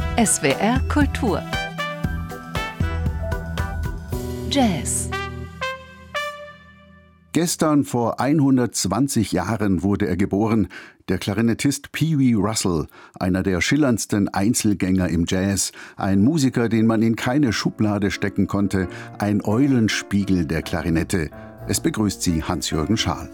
SWR Kultur Jazz. Gestern vor 120 Jahren wurde er geboren, der Klarinettist Pee Wee Russell, einer der schillerndsten Einzelgänger im Jazz, ein Musiker, den man in keine Schublade stecken konnte, ein Eulenspiegel der Klarinette. Es begrüßt Sie Hans-Jürgen Schaal.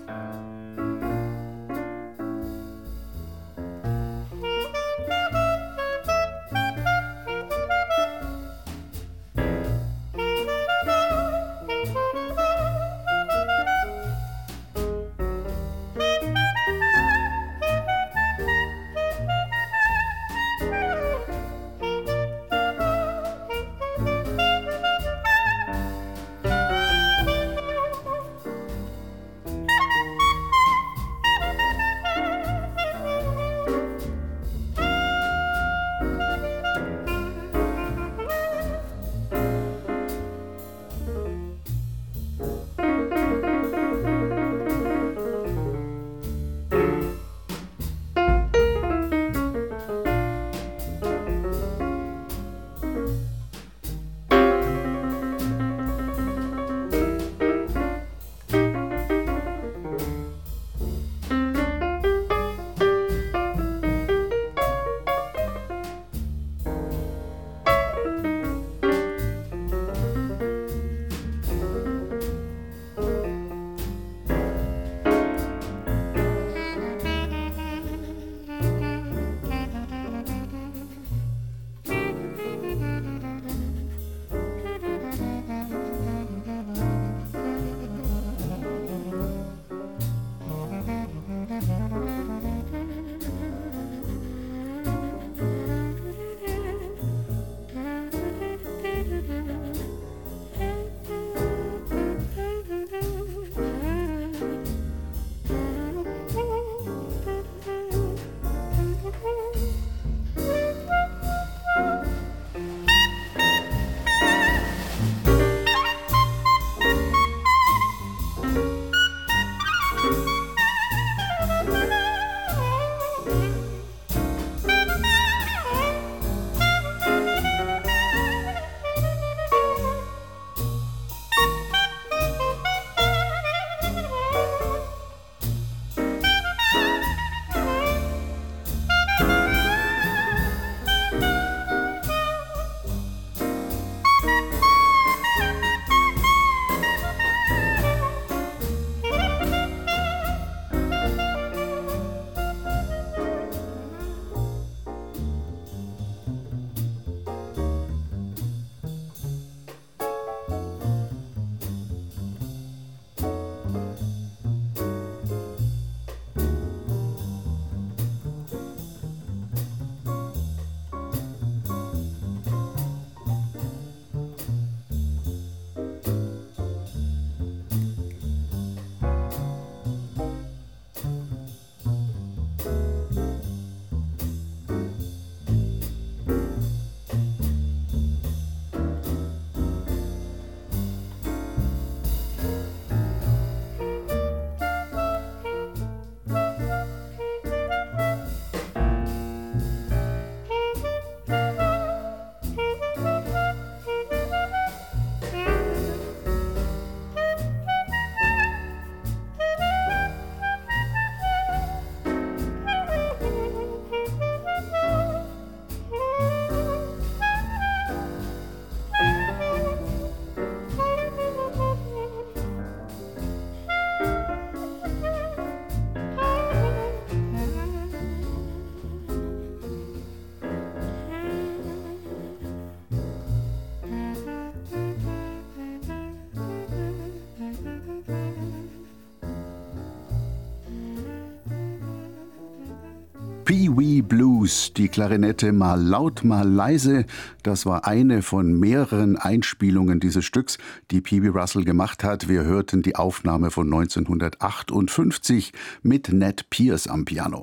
Pee Wee Blues, die Klarinette mal laut, mal leise. Das war eine von mehreren Einspielungen dieses Stücks, die Pee Wee Russell gemacht hat. Wir hörten die Aufnahme von 1958 mit Ned Pierce am Piano.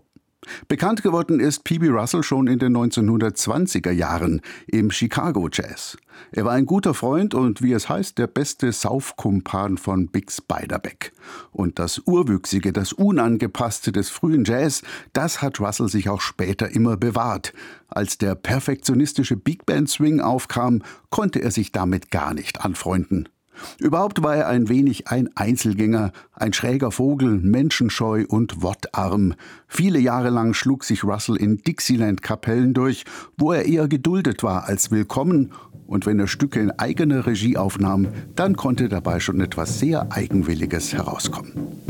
Bekannt geworden ist P.B. Russell schon in den 1920er Jahren im Chicago Jazz. Er war ein guter Freund und, wie es heißt, der beste Saufkumpan von Bix Beiderbecke. Und das Urwüchsige, das Unangepasste des frühen Jazz, das hat Russell sich auch später immer bewahrt. Als der perfektionistische Big Band Swing aufkam, konnte er sich damit gar nicht anfreunden. Überhaupt war er ein wenig ein Einzelgänger, ein schräger Vogel, menschenscheu und wortarm. Viele Jahre lang schlug sich Russell in Dixieland-Kapellen durch, wo er eher geduldet war als willkommen. Und wenn er Stücke in eigener Regie aufnahm, dann konnte dabei schon etwas sehr Eigenwilliges herauskommen.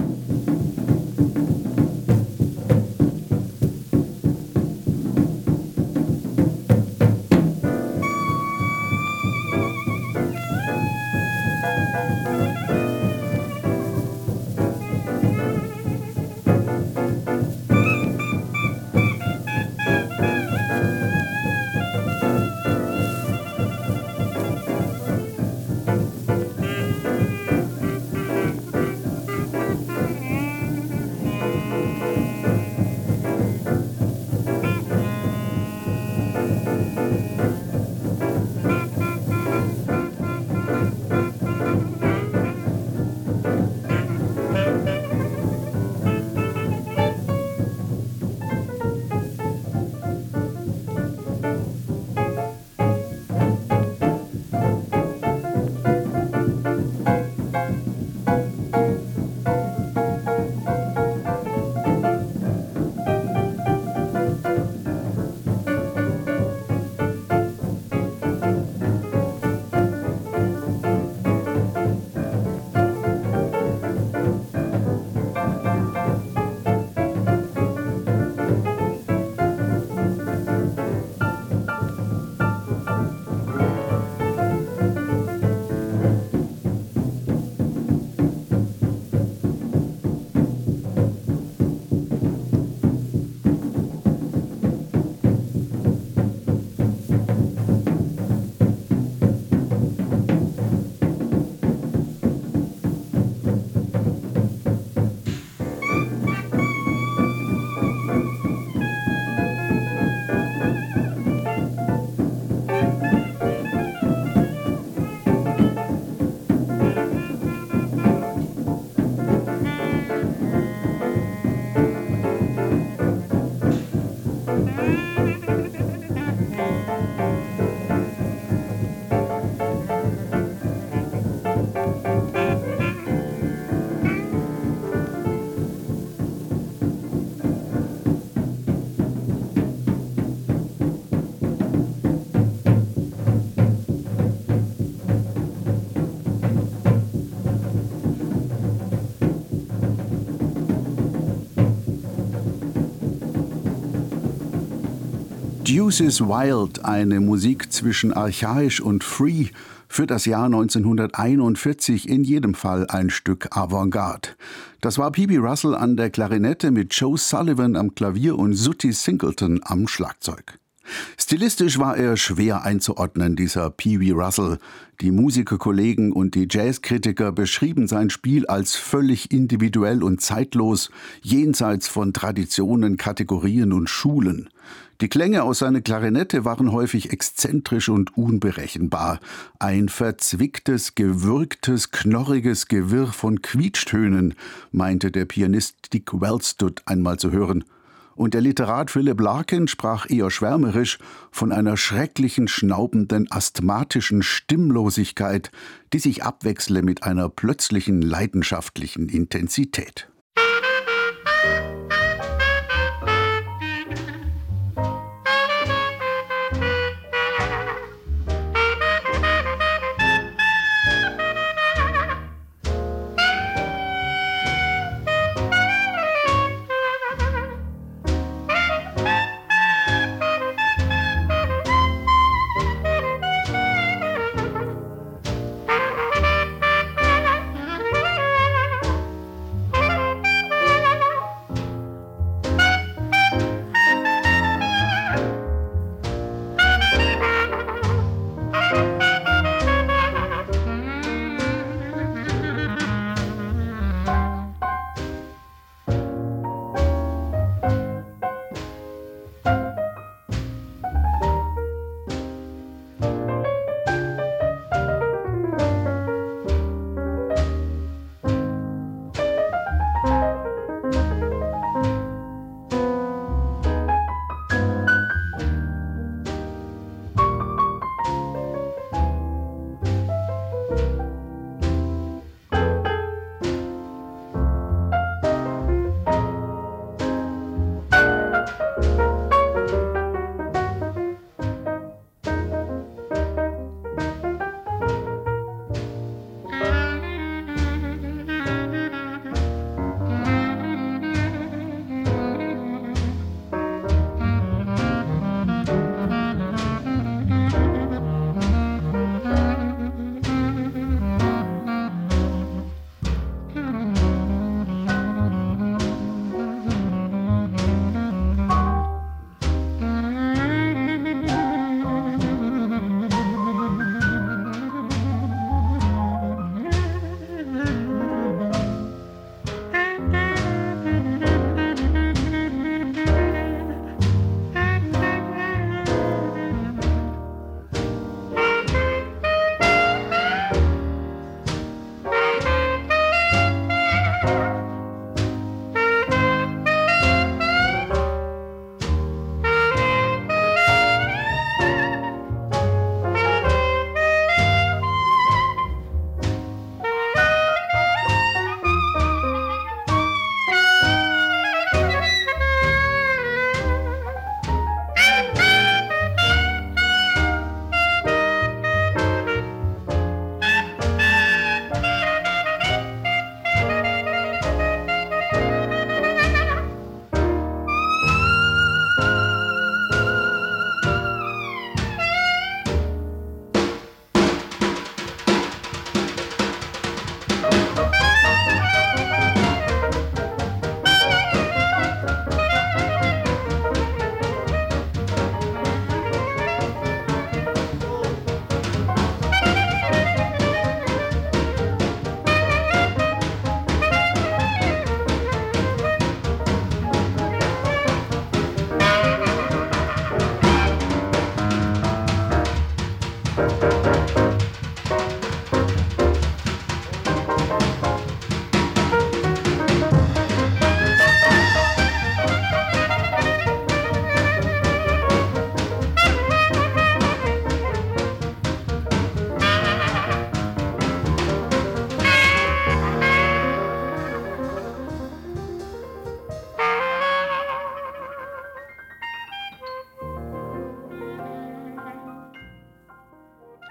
Deuce is Wild, eine Musik zwischen archaisch und free, für das Jahr 1941 in jedem Fall ein Stück Avantgarde. Das war P.B. Russell an der Klarinette mit Joe Sullivan am Klavier und Sooty Singleton am Schlagzeug. Stilistisch war er schwer einzuordnen, dieser P.B. Russell. Die Musikerkollegen und die Jazzkritiker beschrieben sein Spiel als völlig individuell und zeitlos, jenseits von Traditionen, Kategorien und Schulen. Die Klänge aus seiner Klarinette waren häufig exzentrisch und unberechenbar. Ein verzwicktes, gewürgtes, knorriges Gewirr von Quietschtönen, meinte der Pianist Dick Wellstud einmal zu hören. Und der Literat Philip Larkin sprach eher schwärmerisch von einer schrecklichen, schnaubenden, asthmatischen Stimmlosigkeit, die sich abwechsle mit einer plötzlichen, leidenschaftlichen Intensität.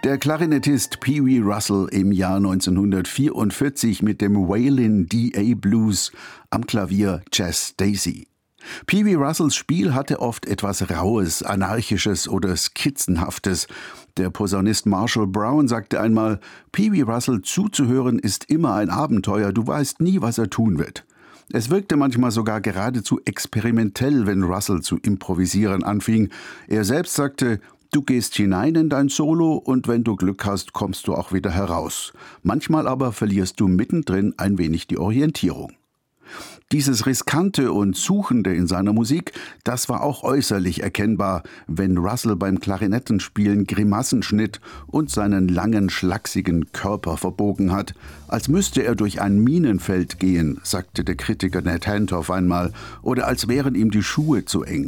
Der Klarinettist Pee Wee Russell im Jahr 1944 mit dem Waylon D.A. Blues, am Klavier Jas Daisy. Pee Wee Russells Spiel hatte oft etwas Raues, Anarchisches oder Skizzenhaftes. Der Posaunist Marshall Brown sagte einmal, Pee Wee Russell zuzuhören ist immer ein Abenteuer, du weißt nie, was er tun wird. Es wirkte manchmal sogar geradezu experimentell, wenn Russell zu improvisieren anfing. Er selbst sagte, du gehst hinein in dein Solo und wenn du Glück hast, kommst du auch wieder heraus. Manchmal aber verlierst du mittendrin ein wenig die Orientierung. Dieses Riskante und Suchende in seiner Musik, das war auch äußerlich erkennbar, wenn Russell beim Klarinettenspielen Grimassen schnitt und seinen langen, schlachsigen Körper verbogen hat. Als müsste er durch ein Minenfeld gehen, sagte der Kritiker Ned Handhoff einmal, oder als wären ihm die Schuhe zu eng.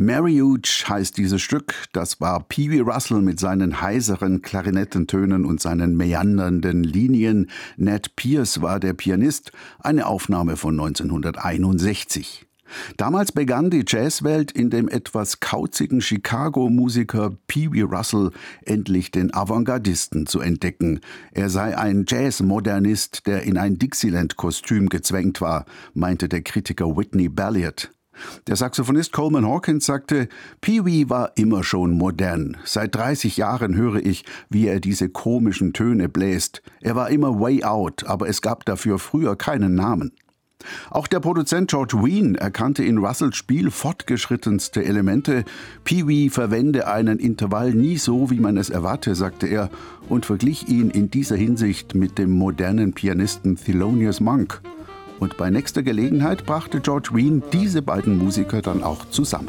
Mariucci heißt dieses Stück. Das war Pee Wee Russell mit seinen heiseren Klarinettentönen und seinen meandernden Linien. Ned Pierce war der Pianist, eine Aufnahme von 1961. Damals begann die Jazzwelt in dem etwas kauzigen Chicago-Musiker Pee Wee Russell endlich den Avantgardisten zu entdecken. Er sei ein Jazzmodernist, der in ein Dixieland-Kostüm gezwängt war, meinte der Kritiker Whitney Balliet. Der Saxophonist Coleman Hawkins sagte, Pee Wee war immer schon modern. Seit 30 Jahren höre ich, wie er diese komischen Töne bläst. Er war immer way out, aber es gab dafür früher keinen Namen. Auch der Produzent George Wein erkannte in Russells Spiel fortgeschrittenste Elemente. Pee Wee verwende einen Intervall nie so, wie man es erwarte, sagte er, und verglich ihn in dieser Hinsicht mit dem modernen Pianisten Thelonious Monk. Und bei nächster Gelegenheit brachte George Wein diese beiden Musiker dann auch zusammen.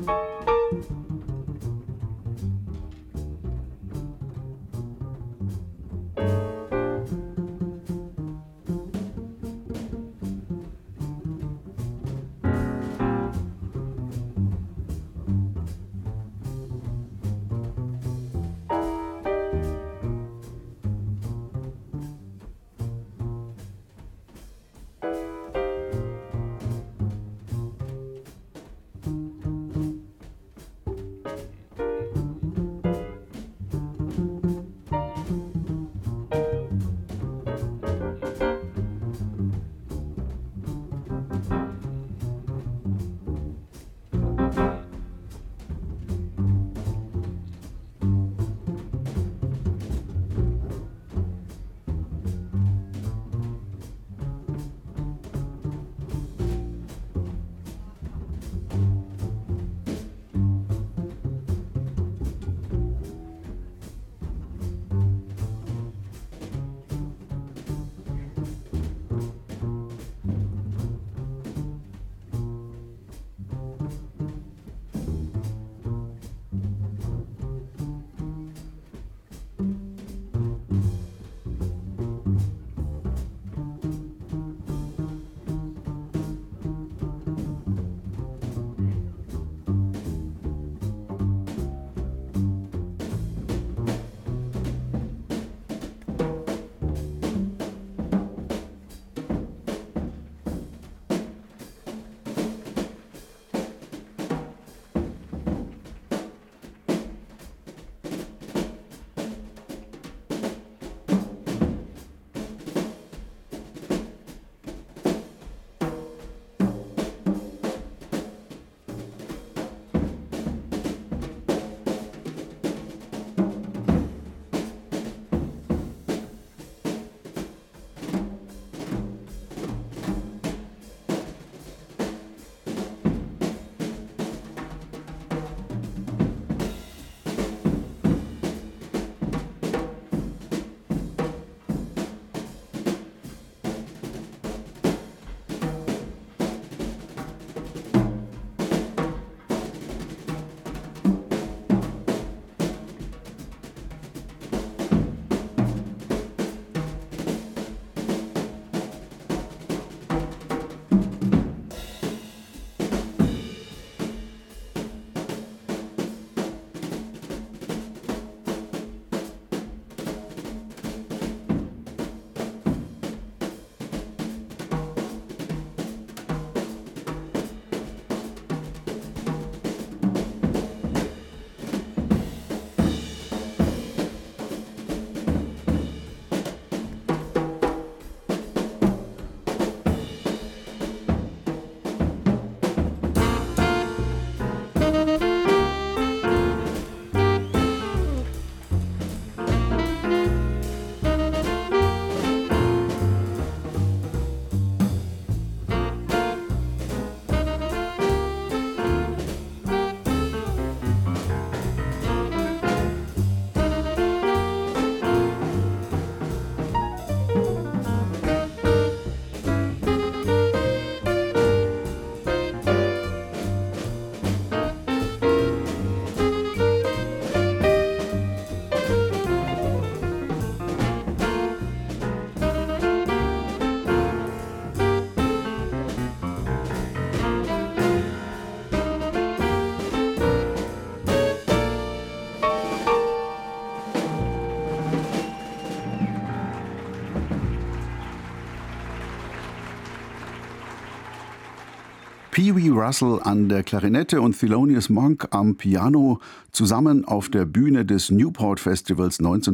Pee Wee Russell an der Klarinette und Thelonious Monk am Piano zusammen auf der Bühne des Newport Festivals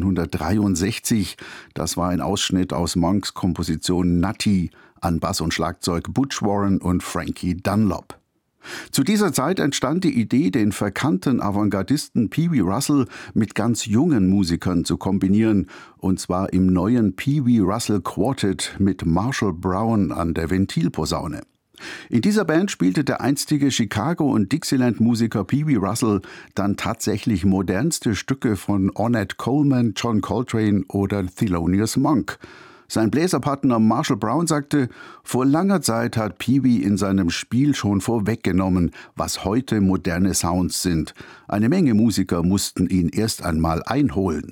1963. Das war ein Ausschnitt aus Monks Komposition Nutty, an Bass und Schlagzeug Butch Warren und Frankie Dunlop. Zu dieser Zeit entstand die Idee, den verkannten Avantgardisten Pee Wee Russell mit ganz jungen Musikern zu kombinieren, und zwar im neuen Pee Wee Russell Quartet mit Marshall Brown an der Ventilposaune. In dieser Band spielte der einstige Chicago- und Dixieland-Musiker Pee Wee Russell dann tatsächlich modernste Stücke von Ornette Coleman, John Coltrane oder Thelonious Monk. Sein Bläserpartner Marshall Brown sagte, vor langer Zeit hat Pee Wee in seinem Spiel schon vorweggenommen, was heute moderne Sounds sind. Eine Menge Musiker mussten ihn erst einmal einholen.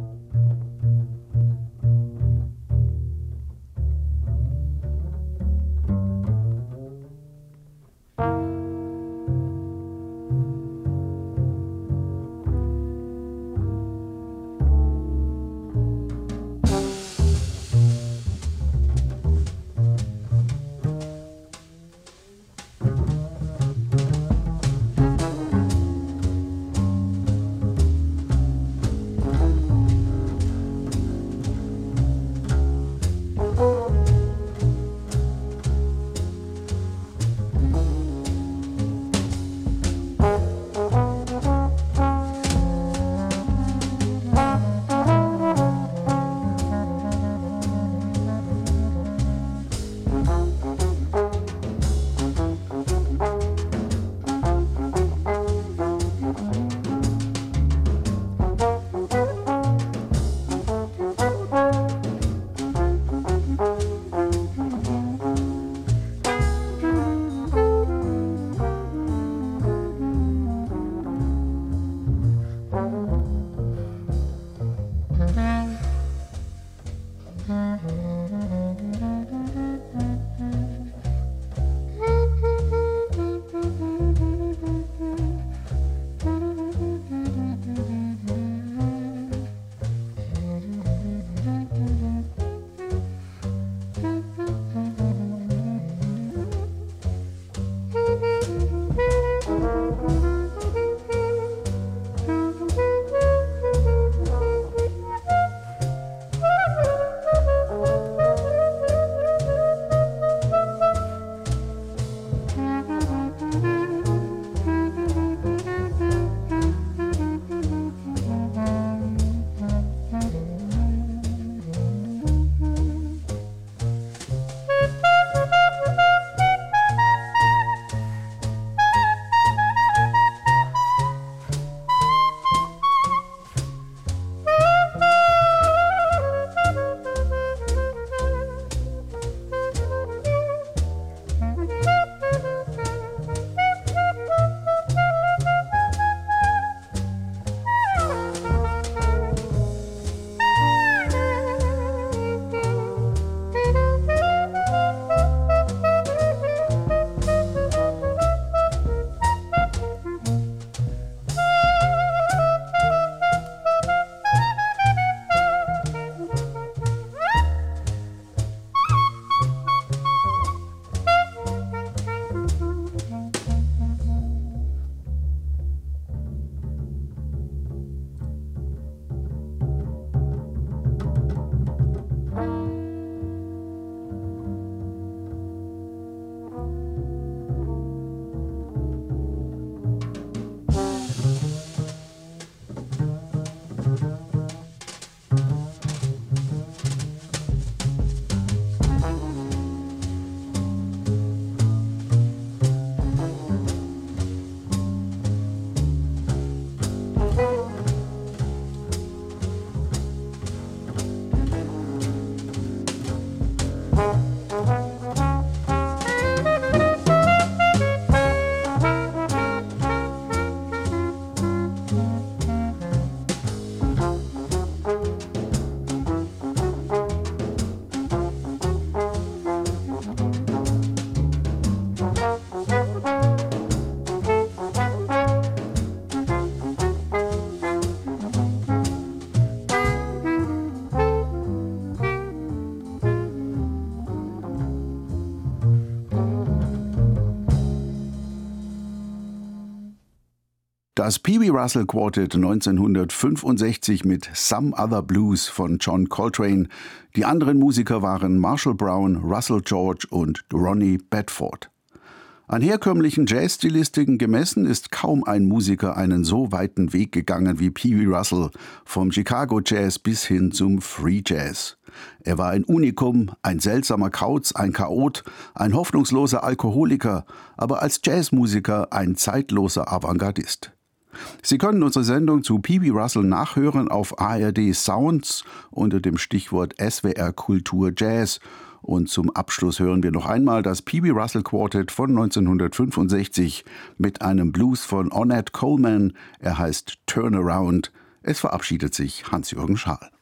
Das Pee Wee Russell Quartet 1965 mit Some Other Blues von John Coltrane. Die anderen Musiker waren Marshall Brown, Russell George und Ronnie Bedford. An herkömmlichen Jazzstilistiken gemessen ist kaum ein Musiker einen so weiten Weg gegangen wie Pee Wee Russell, vom Chicago Jazz bis hin zum Free Jazz. Er war ein Unikum, ein seltsamer Kauz, ein Chaot, ein hoffnungsloser Alkoholiker, aber als Jazzmusiker ein zeitloser Avantgardist. Sie können unsere Sendung zu P.B. Russell nachhören auf ARD Sounds unter dem Stichwort SWR Kultur Jazz. Und zum Abschluss hören wir noch einmal das P.B. Russell Quartet von 1965 mit einem Blues von Ornette Coleman. Er heißt Turnaround. Es verabschiedet sich Hans-Jürgen Schaal.